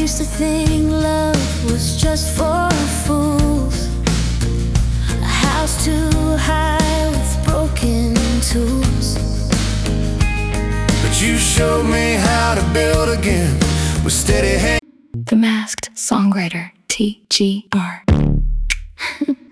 used to think love was just for fools, a house too high with broken tools. But you showed me how to build again with steady hands. The Masked Songwriter, TGR.